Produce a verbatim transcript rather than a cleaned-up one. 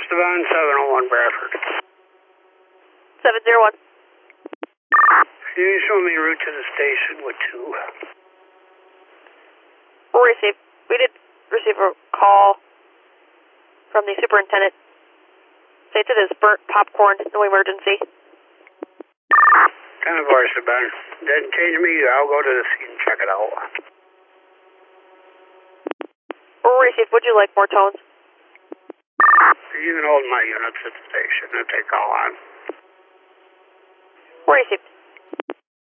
Esteban, seven oh one Bradford. seven zero one. Can you show me route to the station with two? Receive. We did receive a call from the superintendent. States it is burnt popcorn, no emergency. ten four, Esteban. Then change me, I'll go to the scene and check it out. Receive. Would you like more tones? You can hold my units at the station if they call on. Receive.